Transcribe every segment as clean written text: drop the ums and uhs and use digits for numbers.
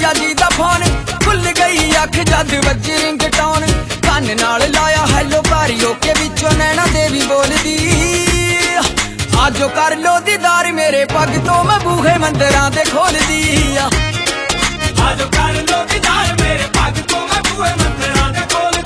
भैया जी दा फोन खुल गई अख जद वज रिंगटोन कान नाल लाया हैलो कारियो के विचों नैना देवी बोलदी आजो कर लो दीदार मेरे पग तो मैं बूहे मंदिरां दे खोलदी आजो कर लो दीदार मेरे पग तो मैं बूहे मंदिरां दे खोलदी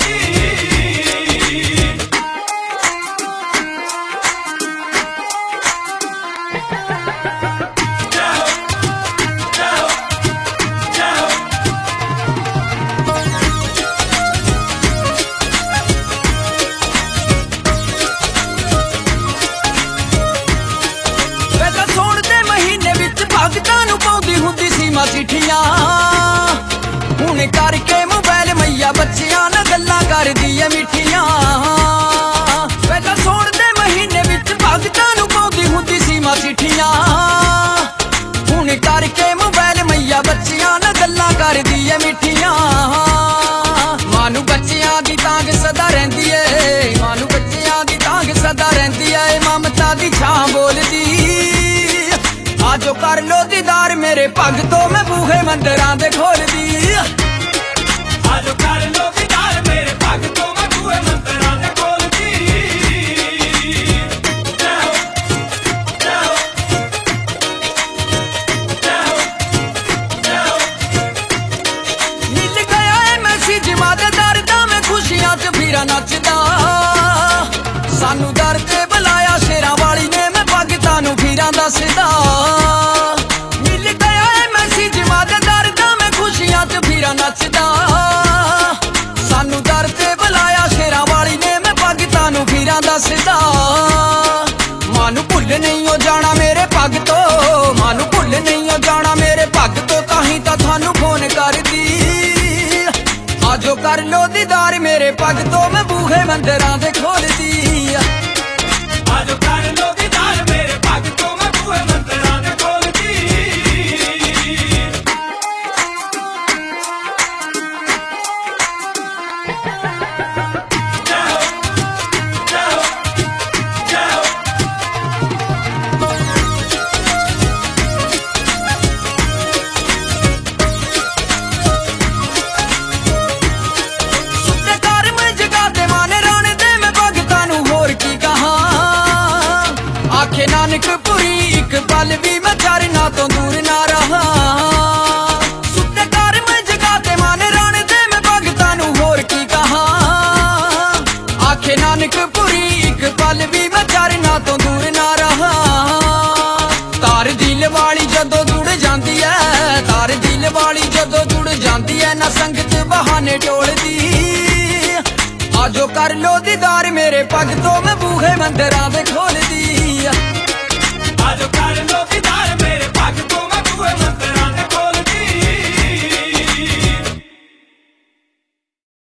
चिट्ठियां हुण करके मोबाइल मैया बच्चियां नाल गल्लां करदी ऐ मिठियां पहला सौण दे महीने विच भगतां नूं पाउंदी हुंदी सी मां चिट्ठियां हुण करके मोबाइल मैया बच्चियां नाल गल्लां करदी ऐ मिठियां मां नूं बच्चियां दी तांग सदा रहिंदी ऐ मां नूं बच्चियां दी तांग सदा रहिंदी ऐ ममता दी छां बोलदी आजो कर लो दीदार मेरे पग तो मैं बूहे मंदिरां दे खोलदी आजो कर लो दीदार मेरे पग तो मैं बूहे मंदिरां दे खोलदी मिल गया है मैसेज मादे दर्दां में खुशियां च फिरा नचदा सानू दर ते बुलाया शेरां वाली ने मैं पग तानू फिरां दसदा नचदा सानू दर ते बुलाया शेरां वाली ने मैं पग तानू फिरां दसदा मानू भुल नहीं हो जाना मेरे पग तो मानू भुल नहीं हो जाना मेरे पग तो ताही तां थानू फोन करदी आजो कर लो दीदार मेरे पग तो मैं बूहे मंदिरां दे खोलदी आजो कर लो दीदार मेरे पग तो मैं बूहे मंदिरां दे खोलदी नानकपुरी एक पल भी मैं चरना तो दूर ना रहा सुते घर में जगाते माने राने दे मैं भगतां नू होर की कहा आखे नानकपुरी एक पल भी मैं चरना तो दूर ना रहा तार दिल वाली जदों जुड़ जांदी है तार दिल वाली जदों जुड़ जांदी है ना संगत बहाने टोलदी आजो कर लो दीदार मेरे पग तो मैं बूहे मंदिरां दे खोलदी आजो कर लो दीदार मेरे पग तो मैं बूहे मंदिरां